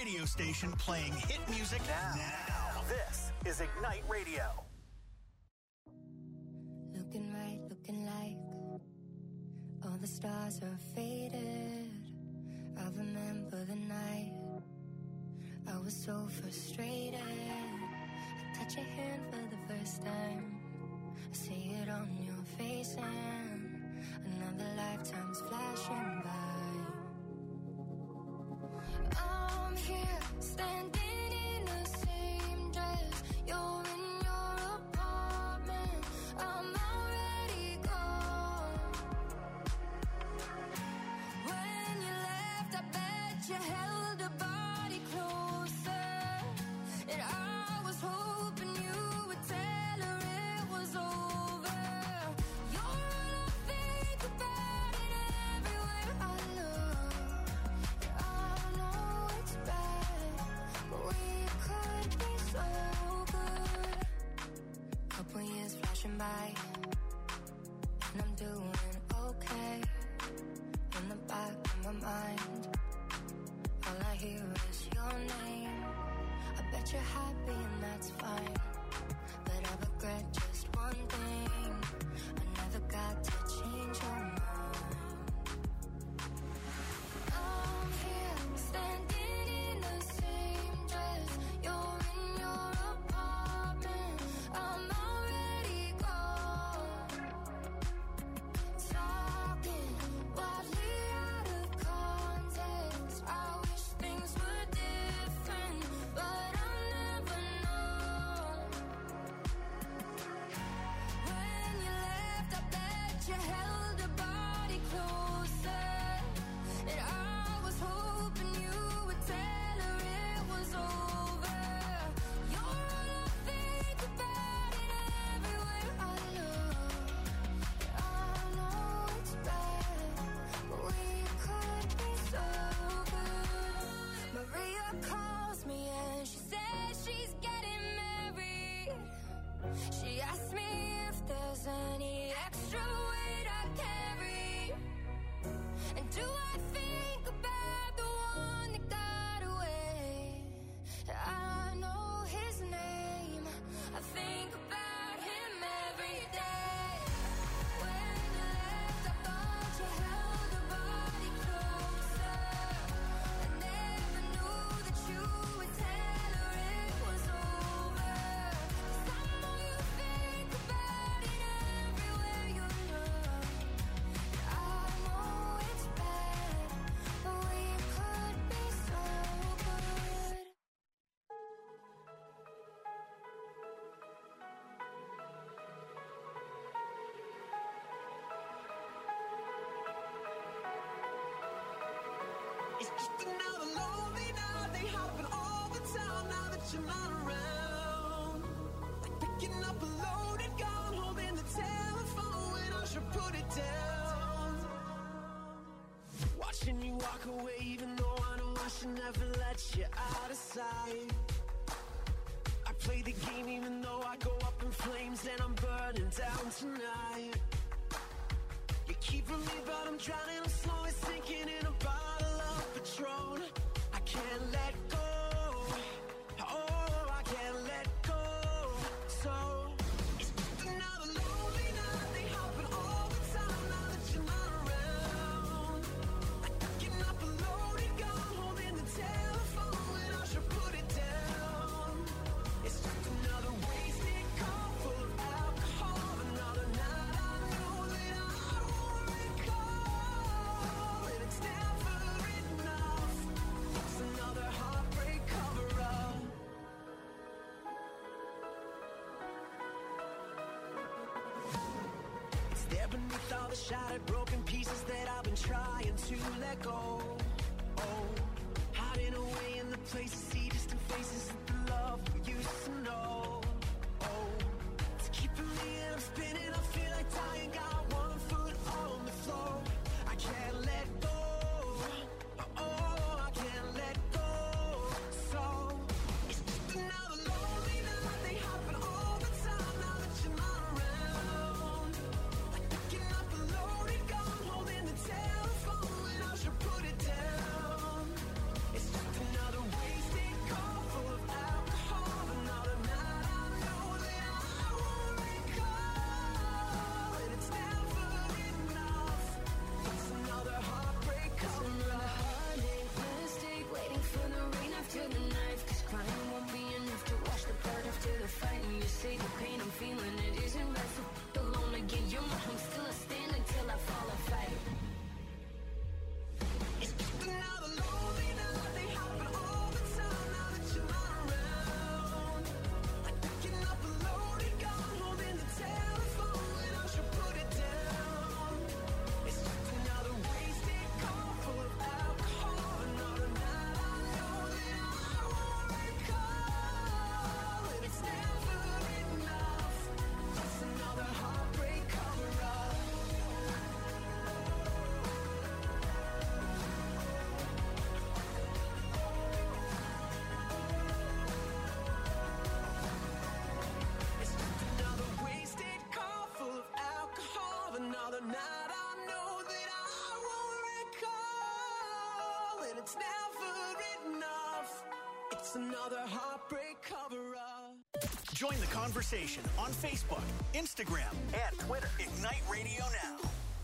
radio station playing hit music now. This is Ignite Radio. Looking right, looking like all the stars are faded. I remember the night I was so frustrated. I touch your hand for the first time. I see it on your face and another lifetime's flashing by. I'm here standing in the same dress. You're in your apartment. I'm already gone. When you left, I bet you held a body closer. And I was hoping you would tell her it was over. You're all I think about it everywhere I look. I know it's bad, but we could be so good. Couple years flashing by, and I'm doing okay. In the back of my mind, all I hear is your name. I bet you're happy and that's fine, but I regret just one thing. I never got to change your mind. I'm here standing in the same dress. You're in your apartment. I'm already gone. Talking wildly out of context. I wish things were different, but I'll never know. When you left, I bet you held a body closer. And I was hoping you would tell her it was over. You're all I think about it everywhere I look. I know it's bad, but we could be so good. Maria calls me and she says she's getting married. She asked me if there's any extra weight I carry. And do I think about the one that got away? I know his name. I think about him every day. When you left, I thought you held a body closer. I never knew that you would tell her it was over. 'Cause I know you think about it everywhere you look. I know it's bad, but we could be so good. It's just another lonely night. They happen all the time now that you're not around. Like picking up a loaded gun, holding the telephone when I should put it down. Watching you walk away, even though I know I should never let you out of sight. I play the game even though I go up in flames and I'm burning down tonight. You're keeping me, but I'm drowning. I'm slowly sinking in a bottle of Patron. I can't let go. Oh, I can't let go. So it's just another lonely night. They happen all the time now that you're not around. Like picking up a loaded gun, holding the telephone when I should put it down. It's just another wasted call full of alcohol. Another night I know that I won't recall. And it's never enough. It's another heartbreak cover-up. It's there beneath all the shattered, broken pieces that I've been trying to let go. Oh, hiding away in the places, see distant faces of the love we used to know. Oh, it's keeping me and I'm spinning. I feel like dying, got one foot on the floor. I can't let go. Oh, I can't let go. So it's just another lonely night. They happen all the time now that you're not around. Like picking up a loaded gun, holding the telephone when I should put it down. It's just another way tonight I know that I won't recall, and it's never enough. It's another heartbreak cover-up. Join the conversation on Facebook, Instagram, and Twitter. Ignite Radio Now.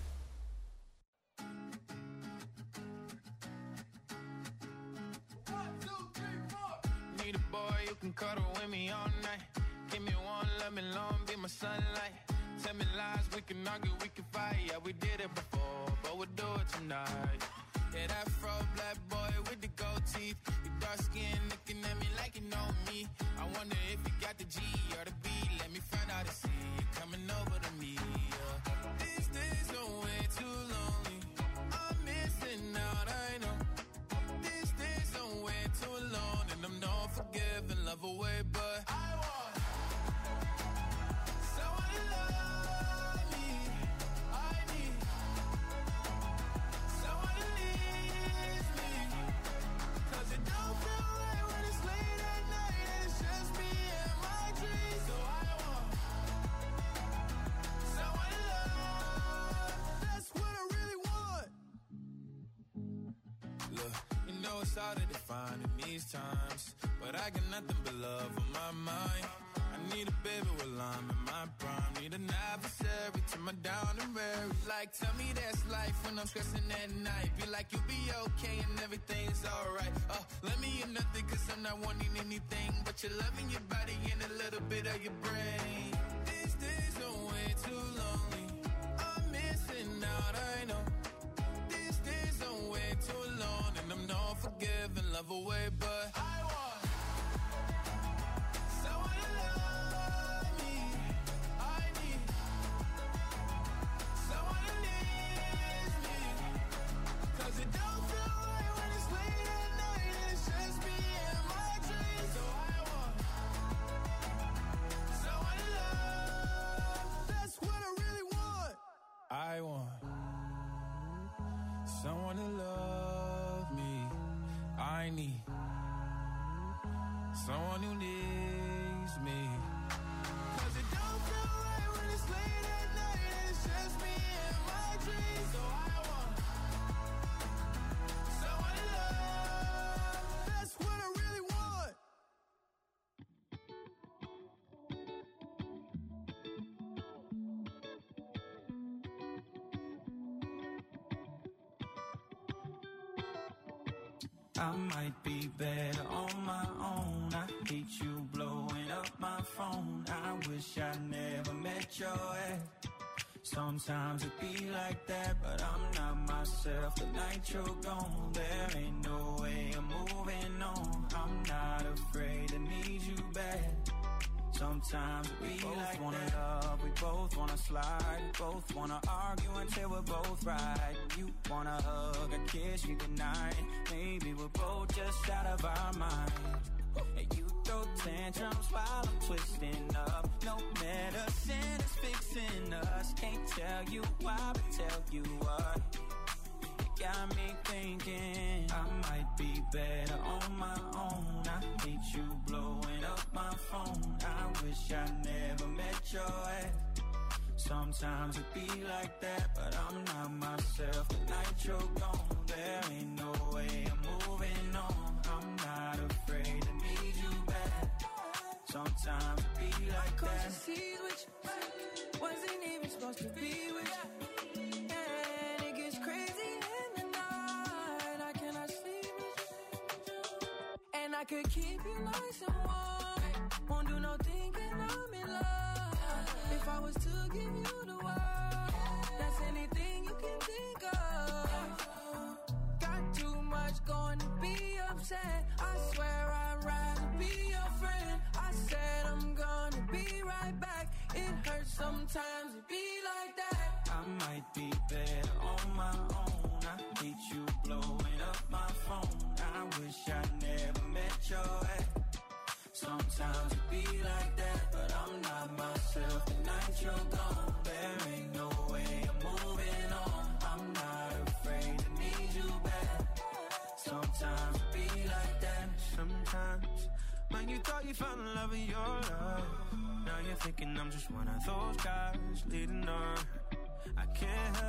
Need a boy you can cuddle with me all night. Give me one, let me long, be my sunlight. Tell me lies, we can argue, we can fight. Yeah, we did it before, but we'll do it tonight. Yeah, that fro black boy with the gold teeth. Your dark skin looking at me like you know me. I wonder if you got the G or the B. Let me find out and see you coming over to me. Yeah. These days are way too lonely. I'm missing out, I know. These days are way too alone, and I'm not forgiving, love away, but I want someone to love me. I need someone to leave me, 'cause it don't feel right when it's late at night and it's just me and my dreams. So I want someone to love. That's what I really want. Look, you know it's hard to define in these times, but I got nothing but love on my mind. I need a baby while I'm in my prime. Need an adversary to my down and weary. Like, tell me that's life when I'm stressing at night. Be like, you'll be okay and everything's alright. Let me in nothing 'cause I'm not wanting anything but your love and your body and a little bit of your brain. These days are way too lonely. I'm missing out, I know. These days are way too alone, and I'm not forgiving, love away, but I want someone to love me. I need someone to leave me, 'cause it don't feel right when it's late at night and it's just me and my dreams. So I want someone to love. That's what I really want. I want someone to love me. I need someone who needs me, 'cause it don't feel right when it's late at night and it's just me and my dreams. So I want someone to love. That's what I really want. I might be better on my own. I hate you blowing up my phone. I wish I never met your ex. Sometimes it be like that, but I'm not myself the night you're gone. There ain't no way I'm moving on. I'm not afraid to need you back. Sometimes we both like wanna that. Love, we both wanna slide, we both wanna argue until we're both right. You wanna hug and kiss me goodnight. Maybe we're both just out of our mind. And you throw tantrums while I'm twisting up. No medicine is fixing us. Can't tell you why, but tell you what. It got me thinking I might be better on my own. I hate you blowing up my phone. I wish I never met your ex. Sometimes it be like that, but I'm not myself the night you're gone. There ain't no way I'm moving on. I'm not afraid to need you back. Sometimes it be like that. Cause I see which wasn't even supposed to be with you. And it gets crazy in the night. I cannot sleep with you. And I could keep you nice and warm. Won't do no thinking I'm in love. If I was to give you the world, that's anything you can think of. Got too much going to be upset. I swear I'd rather be your friend. I said I'm gonna be right back. It hurts sometimes to be like that. I might be better on my own. I hate you blowing up my phone. I wish I never met your ex. Sometimes it be like that, but I'm not myself the night you're gone. There ain't no way I'm moving on. I'm not afraid to need you back. Sometimes it be like that. Sometimes when you thought you found the love of your life, now you're thinking I'm just one of those guys leading on. I can't help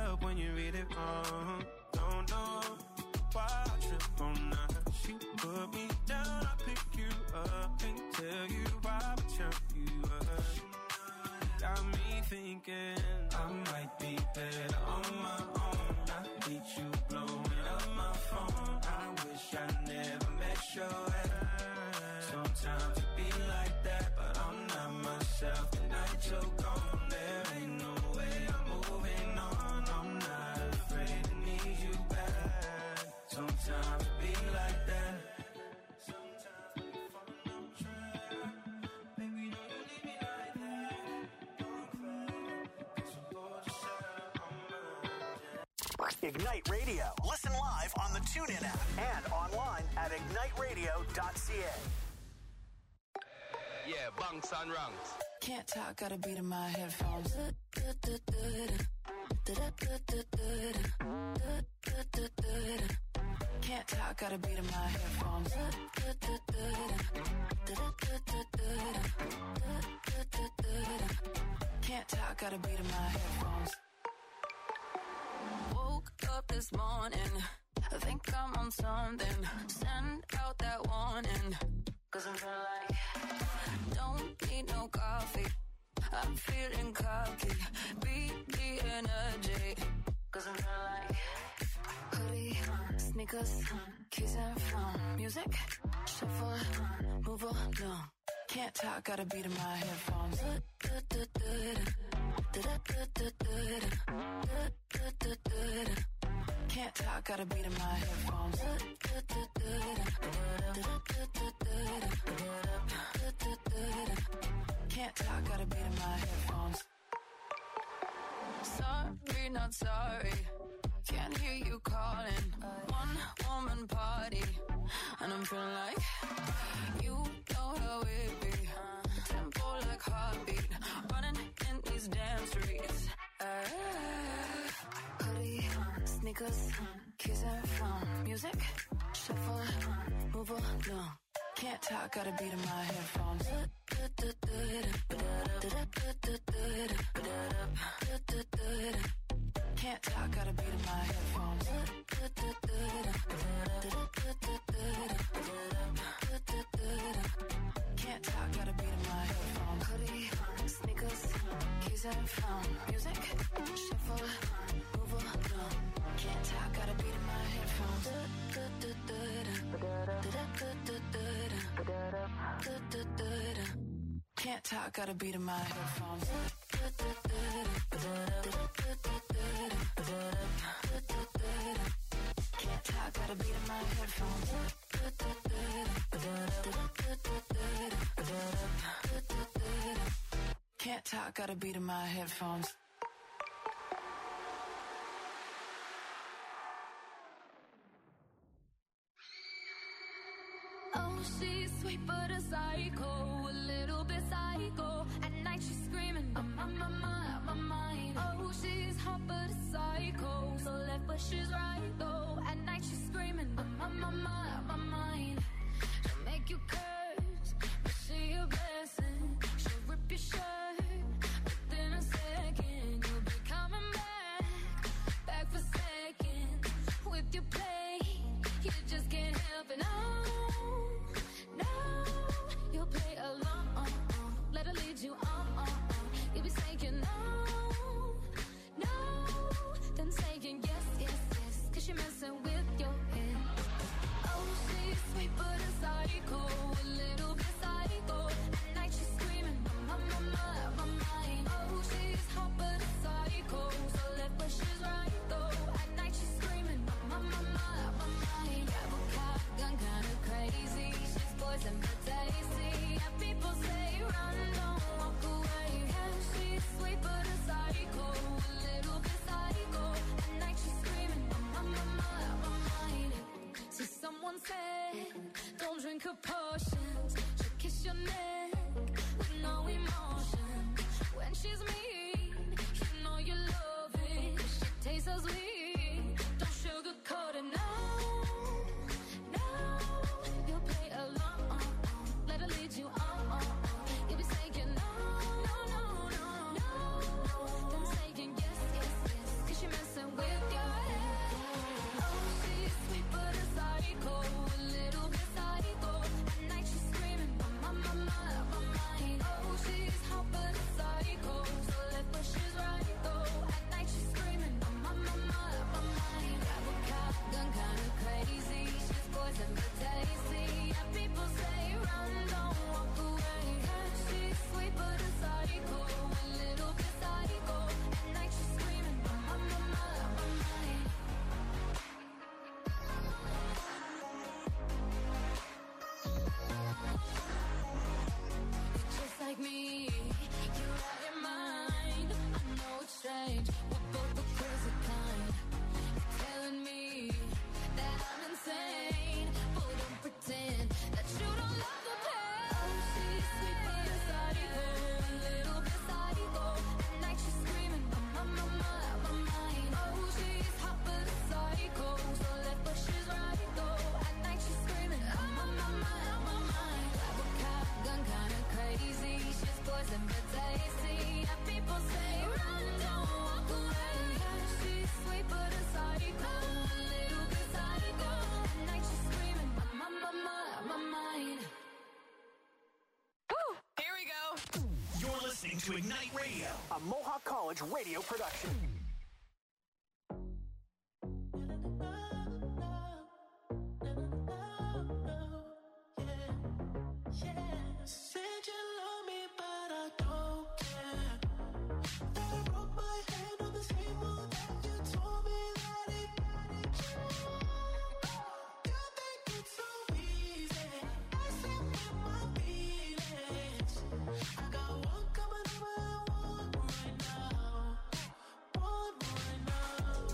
Don't know why I trip on her. She put me down, I pick you up. Can't tell you why, but turn you up. Got me thinking I might be better on my own. I hate you blowing up my phone. I wish I never met your ex. Sometimes it be like that, but I'm not myself. The night you're gone, there ain't no way I'm moving on. I'm not afraid to need you back. Sometimes it be like that. Sometimes we fall on track. Baby, don't you leave me like that. Don't cry, 'cause I'm bored yourself on mine. Ignite Radio. Listen live on the TuneIn app and online at igniteradio.ca. Yeah, bunks and ranks. Can't talk, got a beat in my headphones. Can't talk, got a beat in my headphones. Can't talk, got a beat in my headphones. Woke up this morning, I think I'm on something. Send out that warning, 'cause I'm feeling like don't need no coffee. I'm feeling cocky. Beat the energy, 'cause I'm feeling like hoodie, sneakers, keys and phone. Music, shuffle, move along. Can't talk, got a beat in my headphones. Can't talk, got a beat in my headphones. Can't talk, got a beat in my headphones. Sorry, not sorry. Can't hear you calling. One woman party, and I'm feeling like you know how it be. Tempo like heartbeat, running in these damn streets. Hoodie, sneakers, keys and phone. Music, shuffle, move along. Can't talk, got a beat in my headphones. Can't talk, got a beat in my headphones. Can't talk, got a beat in my headphones. Hoodie, sneakers, keys and phone. Music, shuffle, move along. Can't talk, got a beat in my headphones. Can't talk, got a beat in my headphones. Can't talk, got a beat in my headphones. Can't talk, got a beat in my headphones. Oh, she's sweet but a psycho, a little bit psycho. At night she's screaming, I'm on my mind. Oh, she's hot but a psycho, so left but she's right though. At night she's screaming, I'm on my mind. She'll make you curse, but she a blessing. She'll rip your shirt within a second. You'll be coming back for seconds. With your play, you just can't help it. No, you'll play along. Let her lead you on. You'll be saying no, then saying yes, 'cause you're messing with your head. Oh, she's sweet but a psycho, a little bit psycho. At night she's screaming, I'm on my mind. Oh, she's hot but a psycho, so left but she's right though. At night she's screaming, I'm on my mind. to Ignite Radio, a Mohawk College radio production. Said you love me, but I don't care. That I broke my hand on the table, and you told me that it you think it's so easy. I said with my feelings. I got one coming over and one right now. One right now.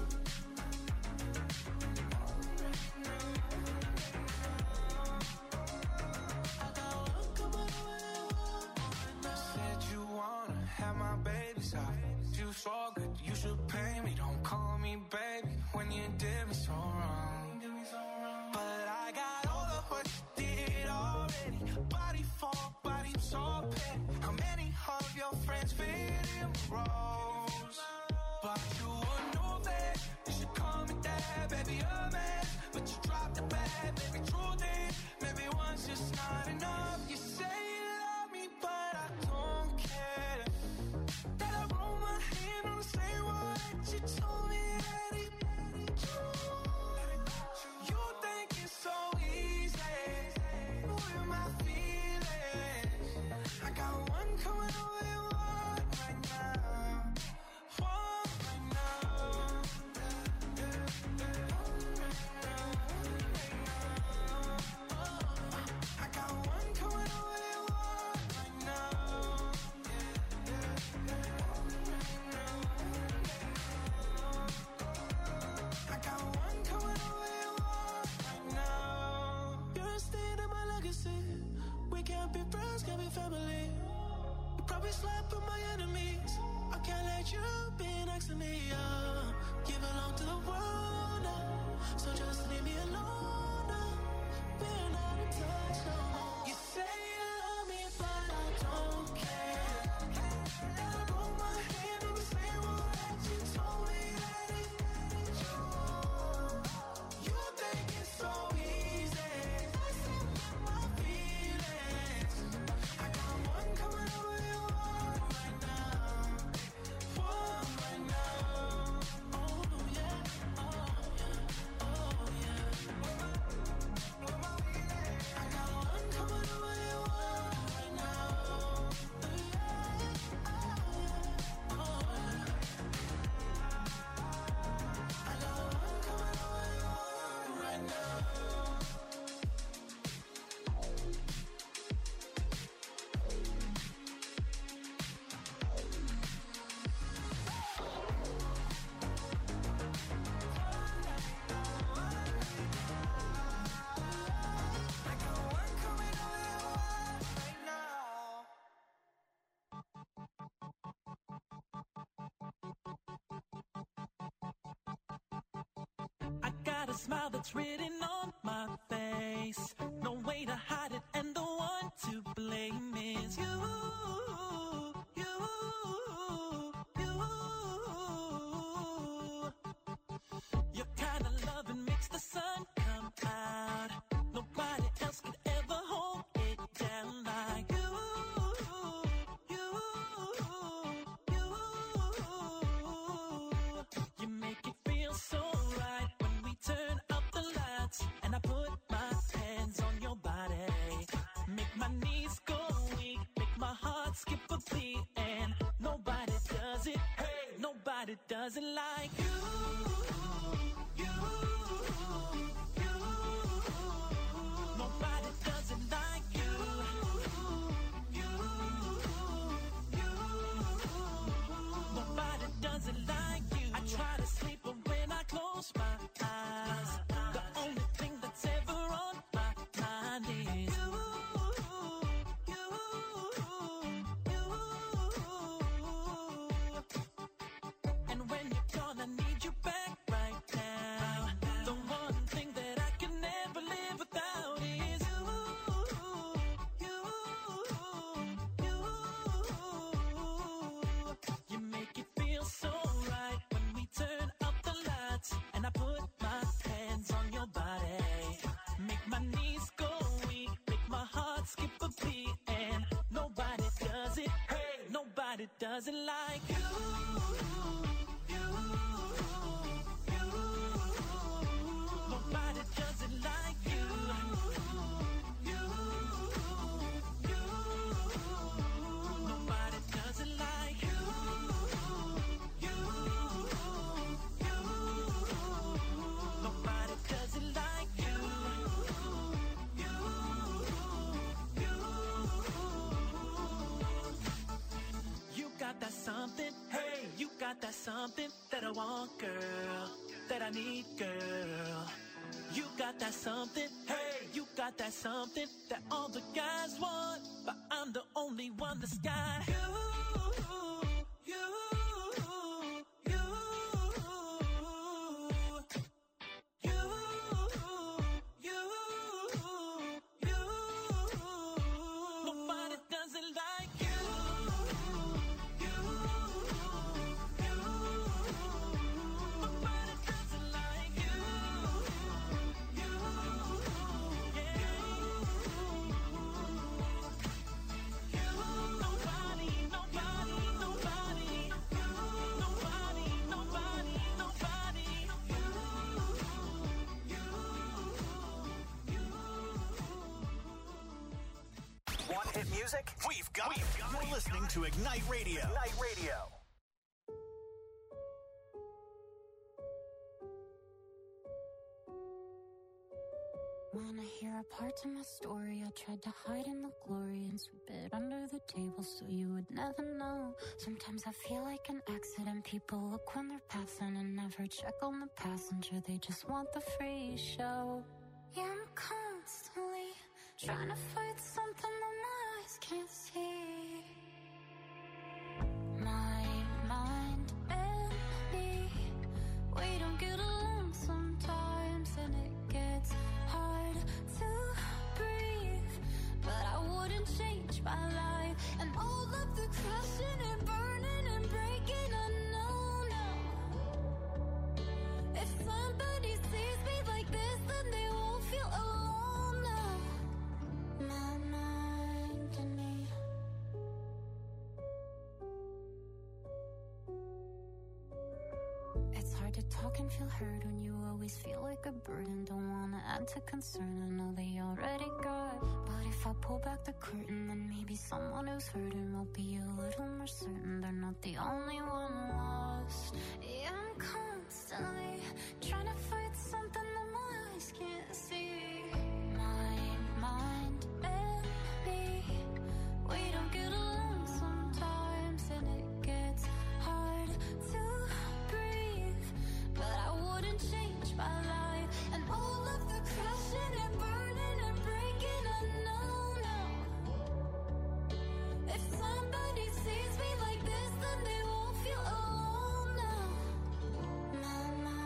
I got one coming over and one right now. Said you wanna have my baby side. You so good, you should pay me. Don't call me baby when you did me so wrong. But I got all of what you did already. Body for body, so petty. How many of your friends fit in roles? But you would know that you should call me dad, baby, a man. But you dropped the bag, baby, truth is, maybe one's just not enough. You say you love me, but I don't care. That I roll my hand on the same one that you told me that it you think it's so easy with my feelings. I got one coming over and one right now. One right now. I got one coming over and one right now. I got one coming over and one right now. You're staying in my legacy. We can't be friends, can't be family. You probably slept with my enemies. I can't let you be next to me. You belong to the world now, so just leave me alone now. We're not in touch no more. You say you love me, but I don't care. And I broke my hand on the same one that you told me that it you think it's so easy. I said with my feelings. I got one coming over and one right now. One right now. Oh yeah, oh yeah, oh yeah. I got one coming over and one right now. Oh yeah. I got one coming over and one right now. I got one coming over and one right now. I got a smile that's written on my face. No way to hide it, and the one to blame is you. You, you. Your kind of loving makes the sun come out. Nobody else could ever hold it down like you. You, you. You make it feel so right when we turn up the lights and I put my hands on your body. Make my knees go weak, make my heart skip a beat, and nobody does it. Hey, nobody does it like you. You, you. Nobody does it like you. You, you. Nobody does it like you. I try to sleep, but when I close my eyes, the only thing that's ever on my mind is you, you, you. And when you're gone, I need does it like you. Nobody does it like you. Nobody does it like you. Nobody does it like you. You got that something, hey, you got that something that I want, girl, that I need, girl. You got that something, hey, you got that something that all the guys want, but I'm the only one that's got you. Nobody does it like you. Nobody does it like you. Nobody, nobody, nobody. Nobody, nobody, nobody. Want hit music? We've got it. You're listening to Ignite Radio. Ignite Radio. Wanna hear a part of my story? I tried to hide in the glory and sweep it under the table so you would never know. Sometimes I feel like an accident. People look when they're passing and never check on the passenger. They just want the free show. Yeah, I'm constantly trying to fight something that my eyes can't see. My mind and me, we don't get along sometimes, and it gets hard to breathe. But I wouldn't change my life, and all of the crashing and burning and breaking, I know now. If somebody sees me like this, then they won't feel alone now. My mind and me. It's hard to talk and feel heard when you always feel like a burden. Don't wanna add to concern, I know they already got. But if I pull back the curtain, then maybe someone who's hurting will be a little more certain they're not the only one lost. Yeah, I'm constantly trying to fight something that my eyes can't see. My mind and me, we don't get along sometimes, and it gets hard to breathe. But I wouldn't change my life, and all of the crashing and burning and breaking, I know now. If somebody sees me like this, then they won't feel alone now. My mind.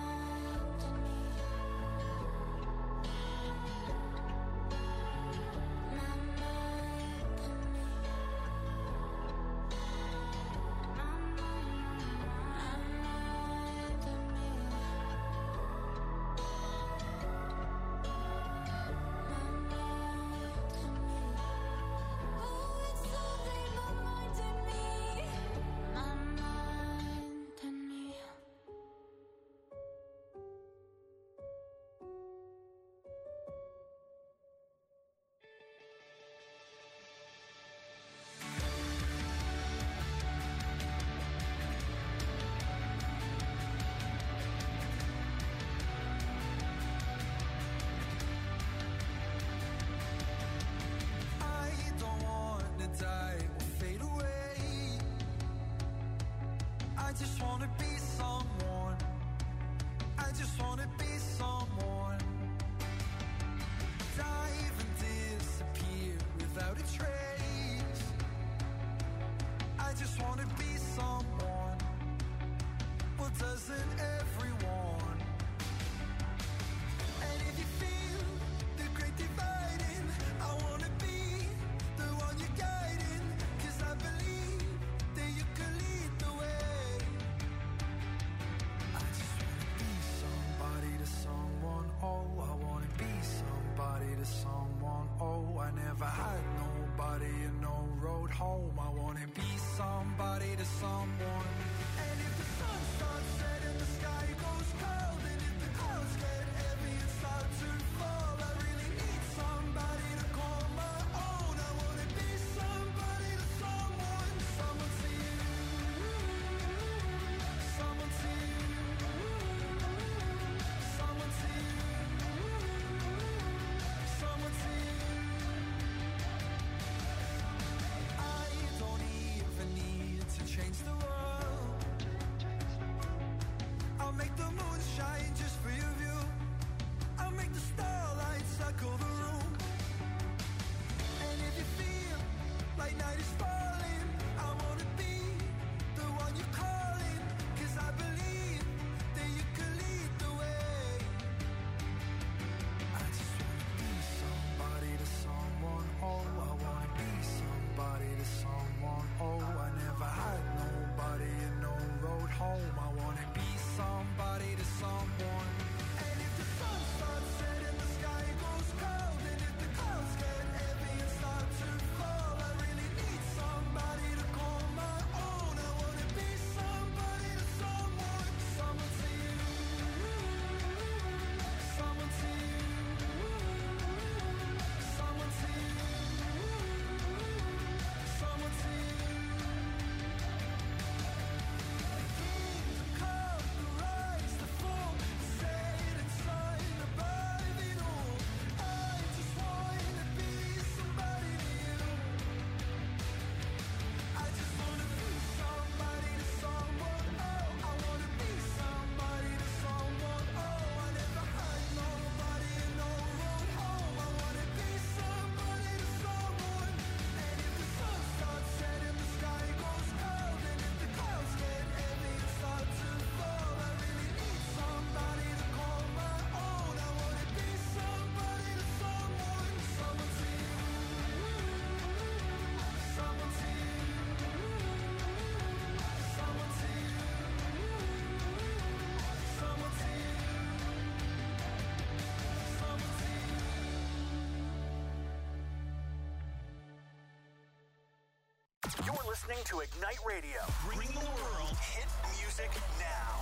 You're listening to Ignite Radio, bringing the world hit music now.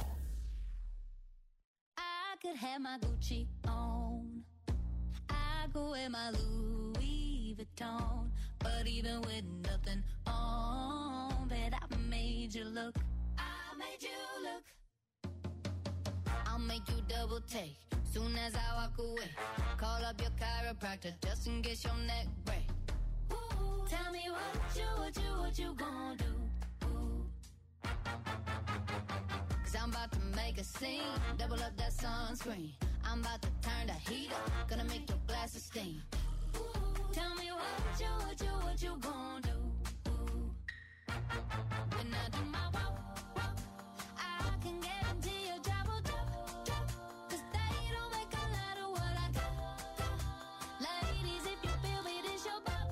I could have my Gucci on. I go wear my Louis Vuitton. But even with nothing on, bet I made you look. I made you look. I'll make you double take soon as I walk away. Call up your chiropractor just in case your neck break. Ooh, tell me what you gonna do? Ooh. 'Cause I'm about to make a scene, double up that sunscreen. I'm about to turn the heat up, gonna make your glasses steam. Ooh, tell me what you gonna do? Ooh. When I do my walk, I can guarantee your job will drop. 'Cause they don't make a lot of what I got. Ladies, if you feel me, this your bop.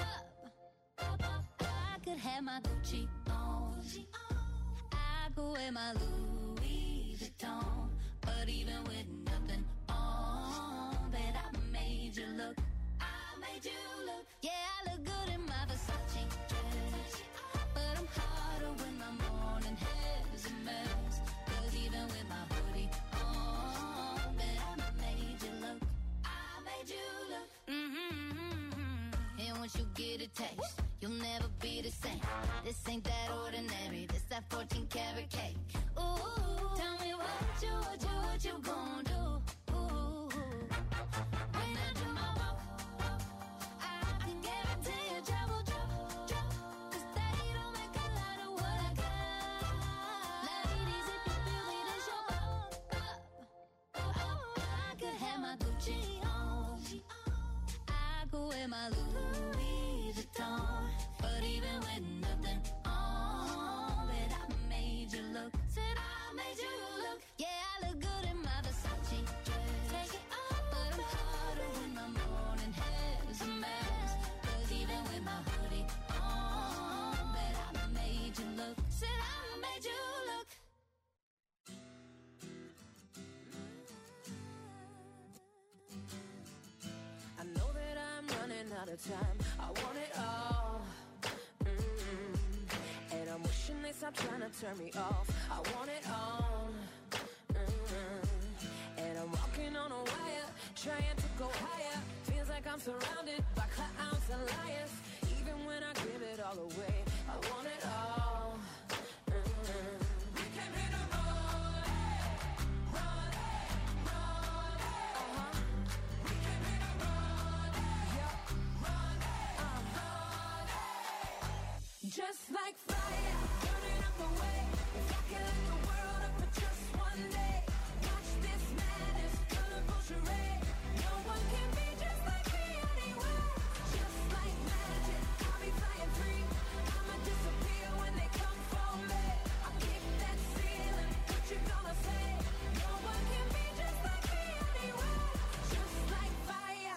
I could have my Gucci on. I could wear my Louis Vuitton. But even with nothing on, bet I made you look. I made you look. Yeah, I look good in my Versace dress. But I'm hotter when my morning hair's a mess. 'Cause even with my hoodie on, bet I made you look. I made you look. And once you get a taste, you'll never be the same. This ain't that ordinary. This that 14 karat cake. Ooh, tell me what you gonna do? Ooh, when I do my walk, I can guarantee your job will drop. 'Cause they don't make a lot of what I got. Ladies, if you feel me, this your bop. I could have my Gucci on. I could wear my Louis Vuitton. But even with nothing on, bet I made you look. Said I made you look. Yeah, I look good in my Versace dress. Take it off, but I'm hotter when my morning hair's a mess. 'Cause even with my hoodie on, bet I made you look. Said I made you look. I know that I'm running out of time. I want it all. And I'm wishing they stop trying to turn me off. I want it all. And I'm walking on a wire, trying to go higher. Feels like I'm surrounded by clowns and liars. Even when I give it all away, I want it all. We came here to run, run, run. We came here to run, yeah, run, run. Just like fire, burning up the way. If I can light the world up for just one day. Watch this madness, colorful charade. No one can be just like me anywhere. Just like magic, I'll be flying free. I'ma disappear when they come for me. I'll kick that ceiling, what you gonna say? No one can be just like me anywhere. Just like fire.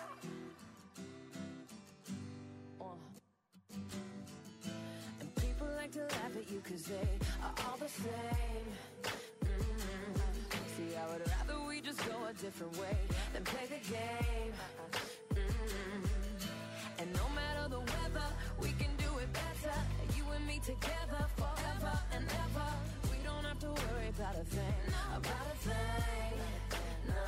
And people like to laugh at you 'cause they are all the same. See, I would rather we just go a different way than play the game. And no matter the weather, we can do it better. You and me together forever and ever. We don't have to worry about a thing, about a thing. No.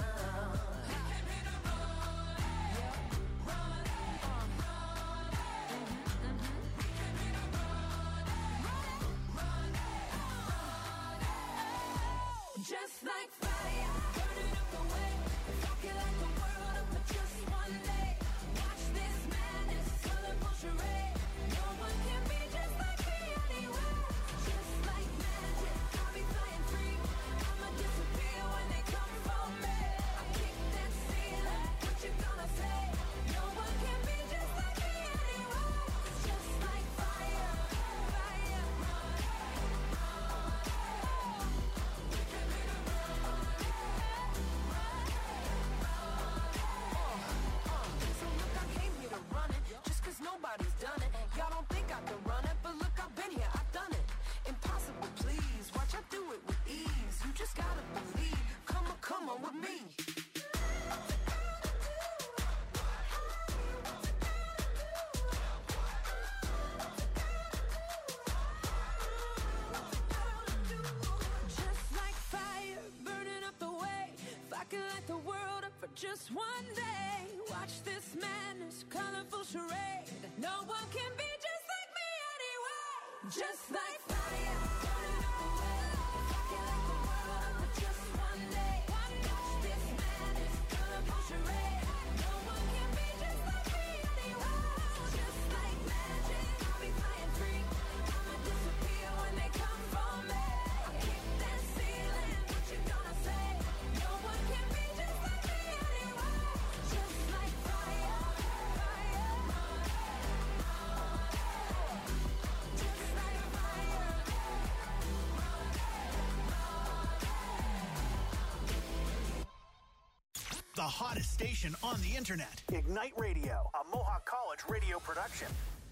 Just like fire, burning up the way. If I can light the world up for just one day. Watch this madness, colorful charade. No one can be just like me anywhere. Just like magic, I'll be flying free. I'ma disappear for just one day. Watch this madness, colorful charade. No one can be just like me anyway. Just like fire, burning up the world. Rocking like the world for just one day. Watch this madness, colorful charade. No one can be just like me anyway. Just like magic, I'll be flying free. I'ma disappear when they come for me. I kick that ceiling, what you gonna say? No one can be just like me anyway. Just like fire, fire. Just like fire. The hottest station on the internet. Ignite Radio, a Mohawk College radio production.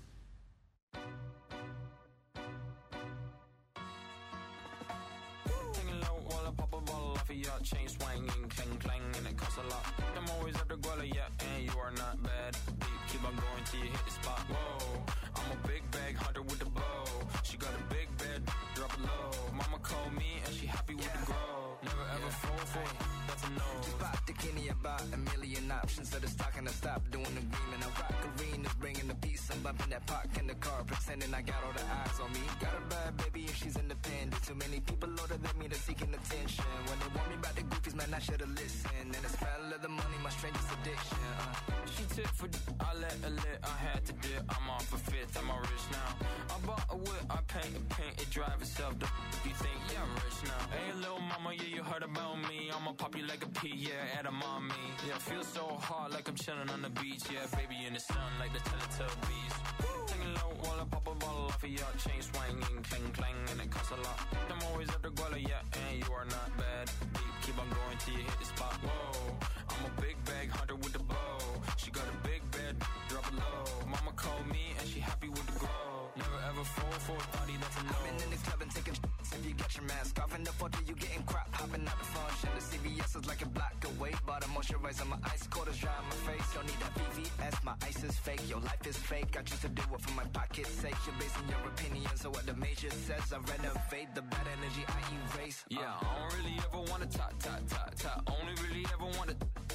Hanging low while I pop a bottle off of your chain swinging, clang clang, and it costs a lot. I'm always at the guala, yeah, and you are not bad. Keep on going till you hit the spot. Whoa, I'm a big bag hunter with the bow. She got a big bed, drop it low. Mama called me and she happy with the grow. Never ever fall for it, that's a no. Just bought the Kenny about a million options. So the stock and I stop doing the green. And I rock arenas, bringing the peace. I'm bumping that park in the car, pretending I got all the eyes on me. Got a bad baby and she's independent. Too many people older than me, they're seeking attention. When they warn me about the goofies, man, I should've listened. And the smell of the money, my strangest addiction. She tip for I let her lit, I had to dip. I'm off a fifth, I'm all rich now. I bought a whip, I paint it drive itself. The you think, yeah, I'm rich now. Hey, little mama, yeah, you heard about me. I'ma pop you like a pea, yeah, at a mommy. Yeah, feel so hot like I'm chilling on the beach. Yeah, baby in the sun like the Teletubbies. Hanging low while I pop a bottle off of your chain swinging, clang clang, and it costs a lot. I'm always at the guala, yeah, and you are not bad. Keep on going till you hit the spot. Whoa, I'm a big bag hunter with the bow. She got a big bed, drop it low. Mama called me and she happy with the grow. Never ever fall for a thotty, that's a no. I've been in the club and taking if you get your mask off in the photo, you getting crap. Hopping out the function. The CVS is like a block away. Bought a moisturizer, my ice cold is dry on my face. Don't need that VVS, my ice is fake. Your life is fake. I choose to do it for my pocket's sake. You're basing your opinion, so what the major says, I renovate. The bad energy I erase. Yeah, I don't really ever wanna top. Only really ever wanna.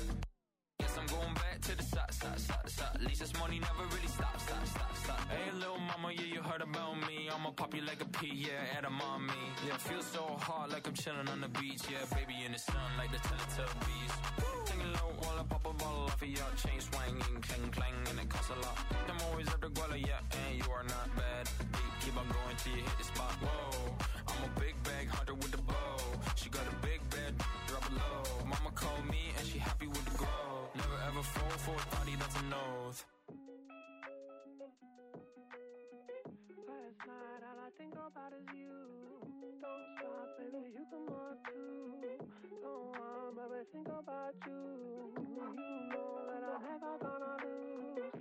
Yes, I'm going back to the side. At least this money never really stops. Hey, little mama, yeah, you heard about me. I'ma pop you like a pea, yeah, at a mommy. Yeah, feel so hot like I'm chilling on the beach. Yeah, baby in the sun like the Teletubbies. Hanging low while I pop a bottle off of your chain swinging, clang clang, and it costs a lot. I'm always at the guala, yeah, and you are not bad. Keep on going till you hit the spot. Whoa, I'm a big bag hunter with the bow. She got a big bed, drop it low. Mama called me and she happy with the grow. Never ever fall for a thotty, that's a no. Last night, all I think about is you. Don't stop, baby, you come on too. Don't want, baby, think about you. You know that I never gonna lose.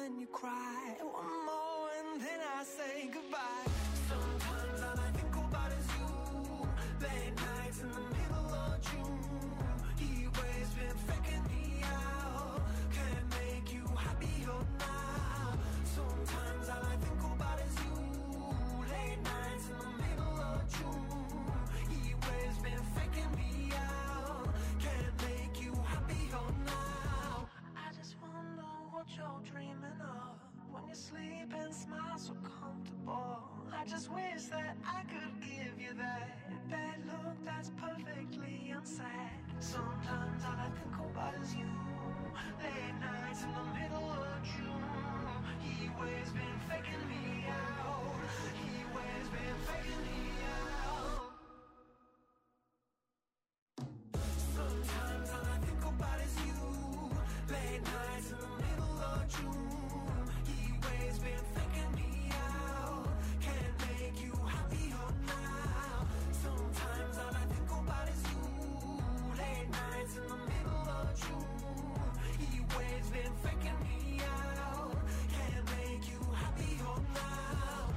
when you cry. One more and then I say goodbye. Sometimes all I think about is you. Late nights in the middle of June. He always been faking me out. Can't make you happier now. Sometimes all I think about is you. Late nights in the middle of June. He always been faking me out. Can't make you happier now. I just wonder what you're dreaming of when you sleep and smile so comfortable. I just wish that I could give you that look that's perfectly unsaid. Sometimes all I think about is you. Late nights in the middle of June. He always been faking me out. He always been faking me out. Sometimes all I think about is you. Late nights in the middle of June. He always been faking me out. Can't make you happier now. Sometimes all I think about is you. Late nights in the middle of June. He always been faking me out. Can't make you happier now.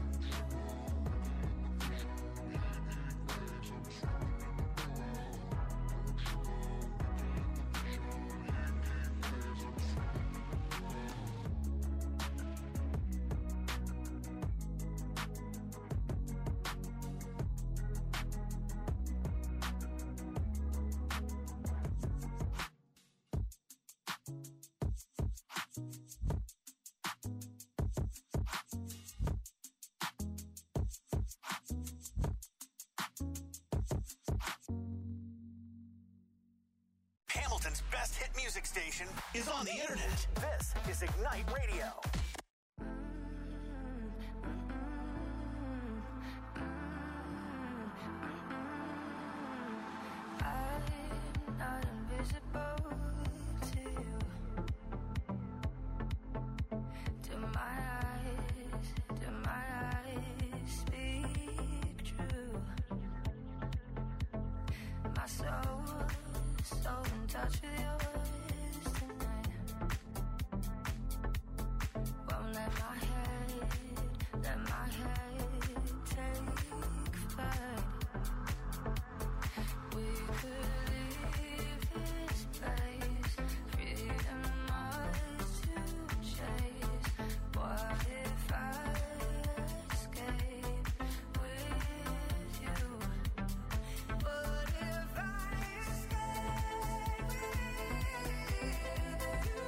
Hamilton's best hit music station is on the internet. This is Ignite Radio. I'm not invisible to you. Do my eyes speak true? My soul so in touch with yours tonight. Won't let my head take flight. We could leave this place, freedom ours to chase. What if I escape with you? What if I escape with you?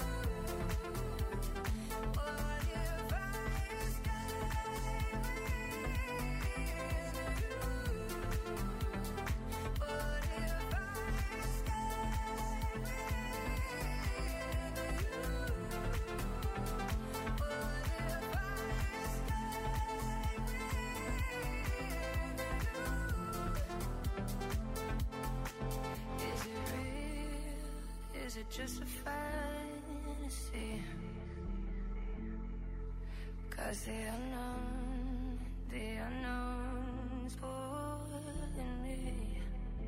What if I escape with Is it just a fantasy? 'Cause the unknown's pulling me.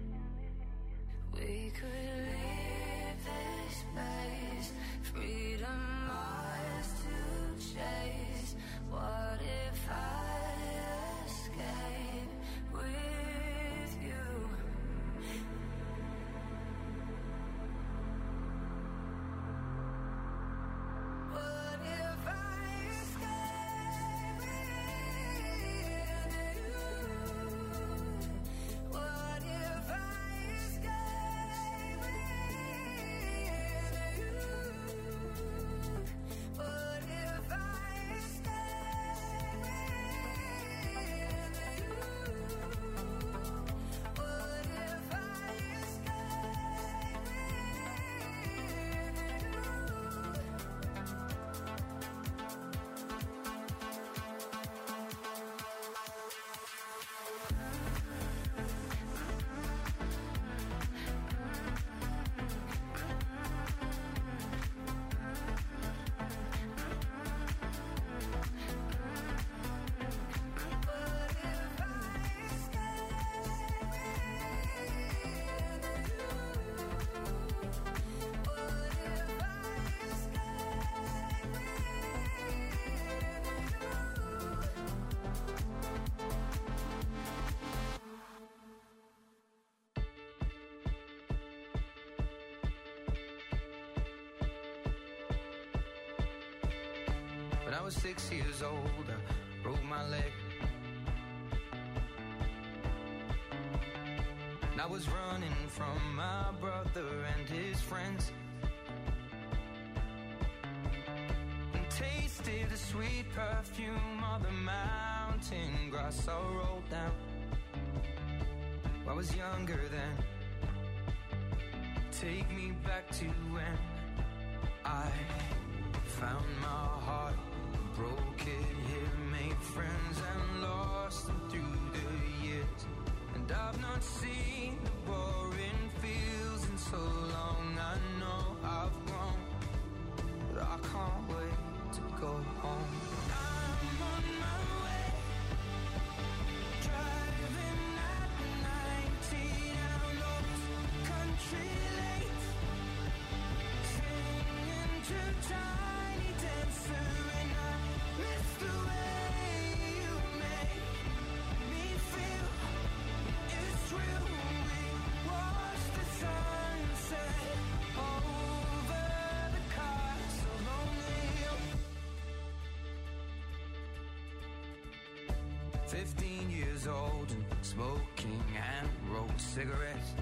We could leave this place, freedom ours to chase. What if I escape with you? What if I escape with you? What if I escape with you? What if I escape with you? I was 6 years old, I broke my leg. And I was running from my brother and his friends, and tasted the sweet perfume of the mountain grass I rolled down. I was younger then. Take me back to when I found my heart, broke it here, made friends and lost them through the years. And I've not seen the boring fields in so long. I know I've grown, but I can't wait to go home. I'm on my way, driving at 90 down those country lanes, singing to Tiny Dancer, and I miss the way you make me feel. It's real. We watch the sunset over the castle lonely. 15 years old and smoking and rolled cigarettes,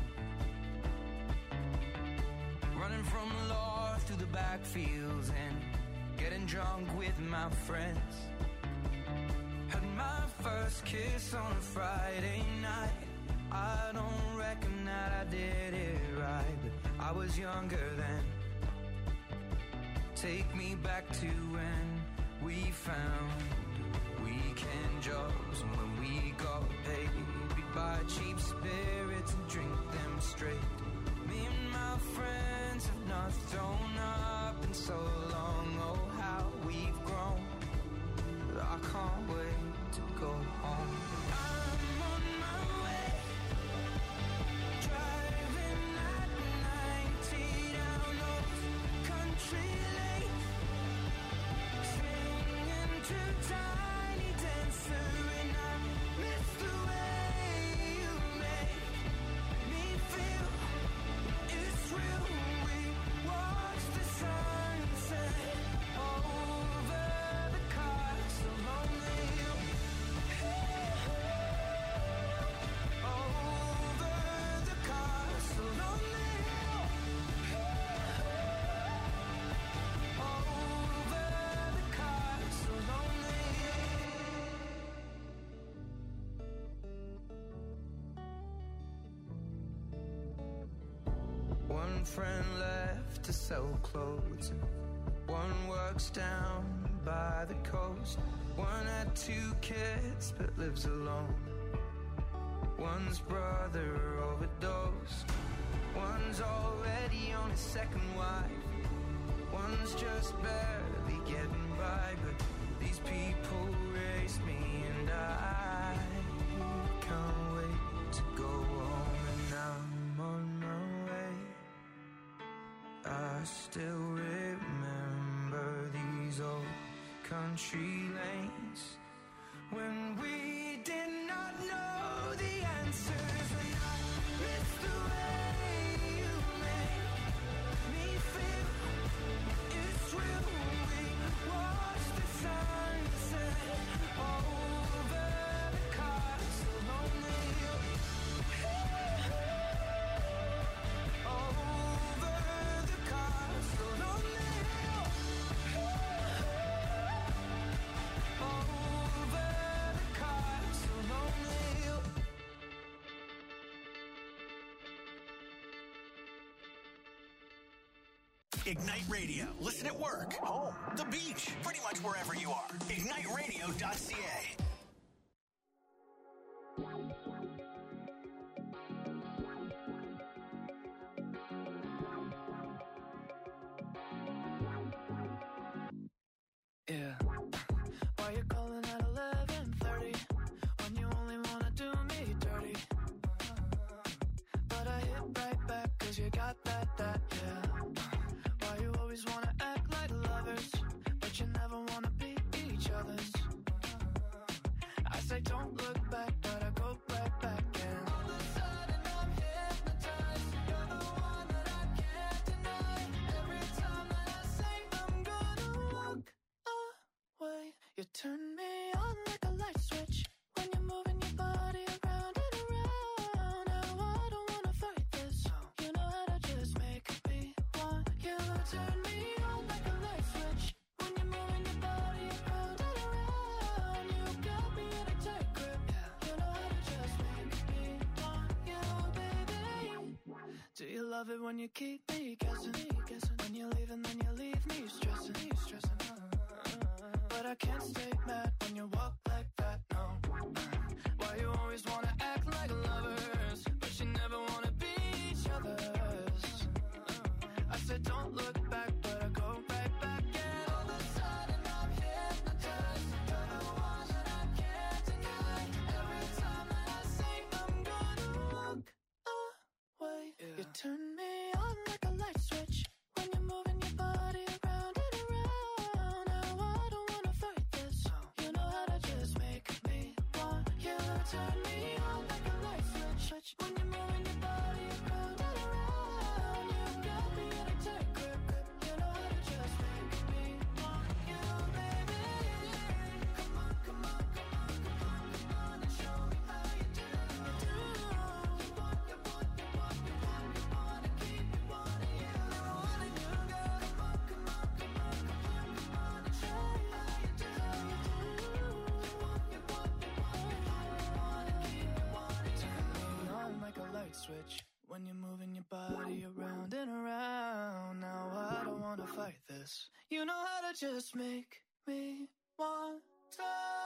running from the law through the backfields and getting drunk with my friends. Had my first kiss on a Friday night. I don't reckon that I did it right, but I was younger then. Take me back to when we found weekend jobs, and when we got paid, we'd buy cheap spirits and drink them straight. Me and my friends have not thrown up in so long. Oh, how we've grown, but I can't wait to go home. I'm on my way, driving at 90 down those country lanes, singing to Tiny Dancer, and I miss the way you make me feel. It's real. We watch the sunset over the castle lonely. Over the castle lonely. Over the castle lonely. One friend left to sell clothes, and one works down by the coast. One had 2 kids but lives alone. One's brother overdosed. One's already on his second wife. One's just barely getting by, but these people raised me, and I can't wait to go home. And I'm on my way. I still remember these old country lanes when we did not know the answers, and I miss the way you make me feel. It's real. We watch the sunset over the castle lonely. Over the castle lonely. Over the castle lonely. Ignite Radio. Listen at work, home, the beach, pretty much wherever you are. IgniteRadio.ca. Yeah. Why you calling at 11:30 when you only wanna do me dirty? But I hit right back 'cause you got that, yeah. Why you always wanna act like lovers, but you never wanna be each other's? I say don't look back, but I go right back and all of a sudden I'm hypnotized. You're the one that I can't deny. Every time that I say I'm gonna walk away, You turn me on like a light switch when you're moving your body around and around. Now I don't wanna fight this. You know how to just make me want you. Turn me on like a light switch when you're moving your body around and around. You got me in a tight grip. You know how to just make me want you, baby. Do you love it when you keep me guessing? When you leave and then you leave me stressing. But I can't stay mad when you walk like that, no. Why you always wanna act like lovers, but you never wanna be each other's? I said don't look back, but I go right back. And all of a sudden I'm hypnotized. You're the one that I can't deny. Every time that I say I'm gonna walk away, you turn me on like a light switch when you're moving your body around and around. Now I don't wanna fight this. You know how to just make me want you. Turn me on like a light switch when you're moving your body around and around. You got me in a tight grip. You know how to just make me want you, baby. Come on, come on, come on, come on, come on, and show me how you do. You want, you want, you want, you want, you want to keep me wanting you. Never wanting you, girl. Come on, come on, come on, come on, come on, and show me how you do. You want, you want, you want, you want, you want to keep me wanting you. Turn me on like a light switch when you're moving your body around and around. Now I don't wanna fight this. You know how to just make me want to.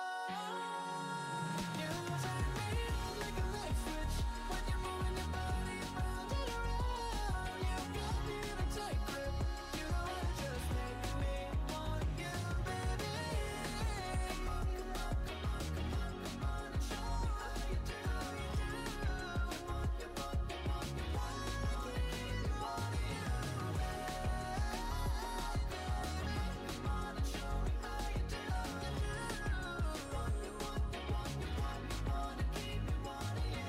You turn me on like a light switch when you're moving your body around and around. You got me in a tight grip. You know how to just make me want you, baby. Come on, come on, come on, come on, come on, and show me how you do. You want, you want, you want, you want, you want to keep me wanting you. Come on and show me how you do. You want, you want, you want, you want, you want to keep me wanting you.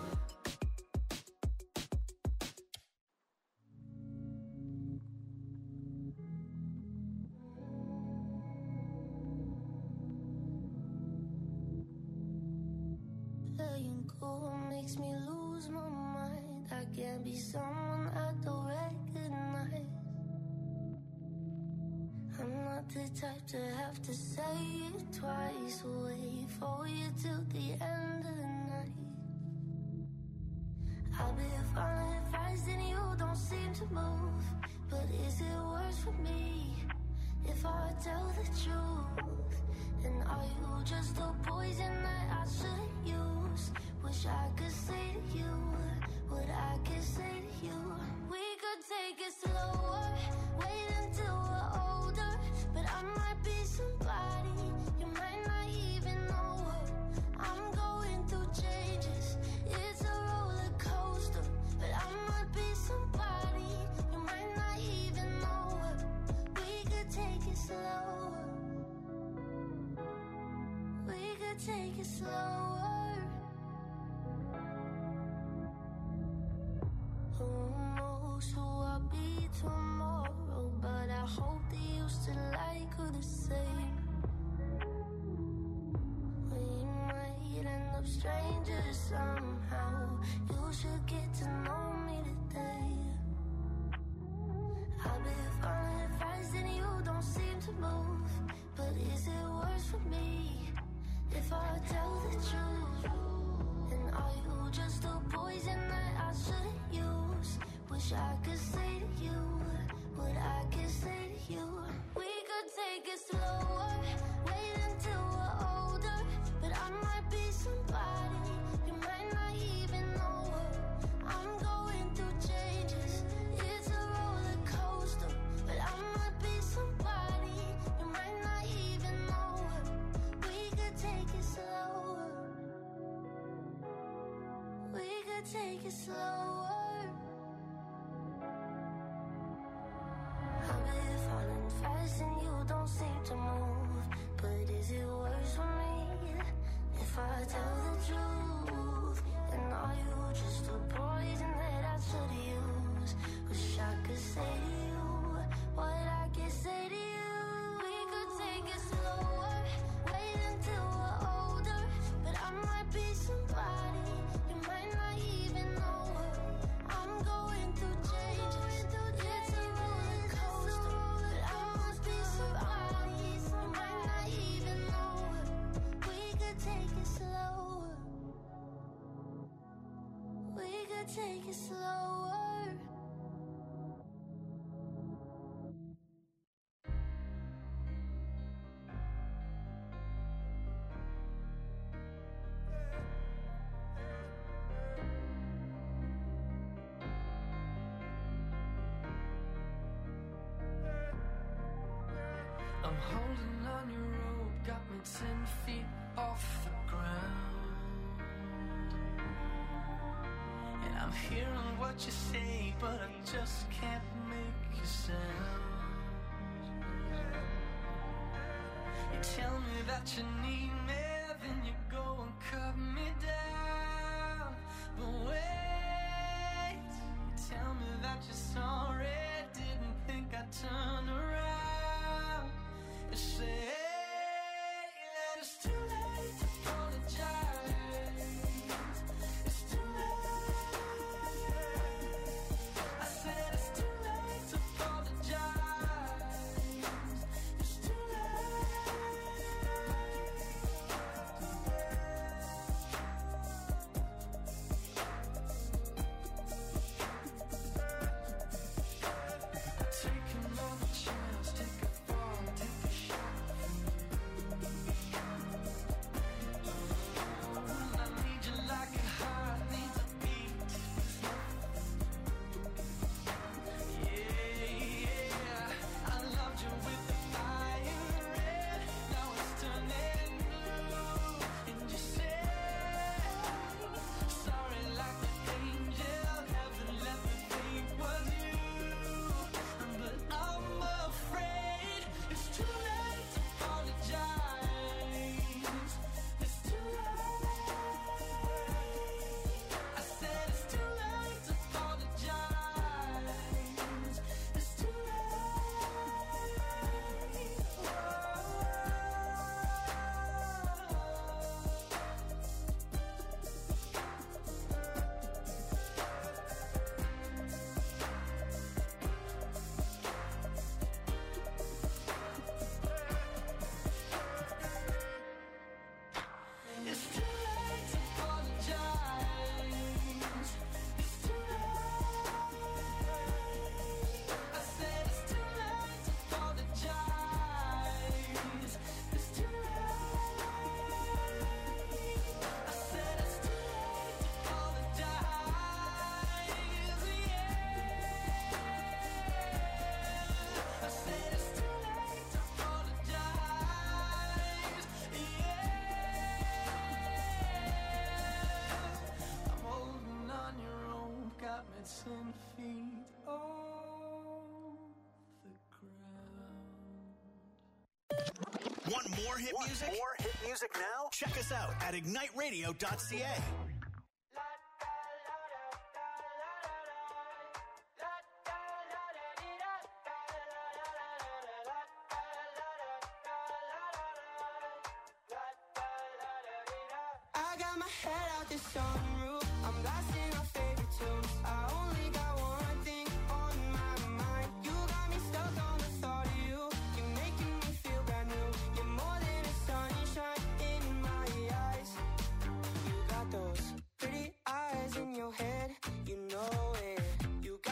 Letting go makes me lose my mind. I can't be someone I don't recognize. I'm not the type to have to say it twice. Wait for you till the end of the night. I've been following advice and you don't seem to move. But is it worse for me if I tell the truth? And are you just a poison that I shouldn't use? Wish I could say to you what I could say to you. We could take it slower, wait until we're older. But I might be somebody you might not even know her. I'm going through changes, it's a roller coaster. But I might be somebody you might not even know her. We could take it slower. We could take it slower. Who knows who I'll be tomorrow? But I hope that you still like her the same. We might end up strangers somehow. You should get to know me today. I've been following advice and you don't seem to move. But is it worse for me if I tell the truth? And are you just a poison that I shouldn't use? Wish I could say to you what I could say to you. We could take it slower, wait until we're older. But I might be somebody you might not even know her. I'm going through changes, it's a roller coaster. But I might be somebody you might not even know her. We could take it slower. We could take it slower. I've been falling fast and you don't seem to move. But is it worse for me if I tell the truth? And are you just a poison that I should use? Wish I could say to you what I could say to you. We could take it slower, take it slower. I'm holding on your rope, got me 10 feet off the ground. And I'm hearing what you say, but I just can't make a sound. You tell me that you need me, then you go and cut me down. But wait, you tell me that you're sorry, didn't think I'd turn around. You say that it's too late to apologize. It's too late. I said it's too late to apologize. It's too late. Taking all the chance, take a fall, take a shot. I need you like a heart needs a beat. Yeah, I loved you with the fire red. Now it's turning blue. And you say sorry like an angel. Heaven let me think was you. But I'm afraid it's too late to apologize. It's too late. I said it's too late to apologize. It's too late. It's too late to apologize. It's too late. I said it's too late to apologize. It's too late. I said it's too late to apologize. Yeah. I said it's too late to apologize. Yeah. I'm holding on your rope, got me 10 feet off the ground. Want more hit music? More hit music now? Check us out at igniteradio.ca. I got my head out the sunroof. I'm blasting our favorite tunes. I only got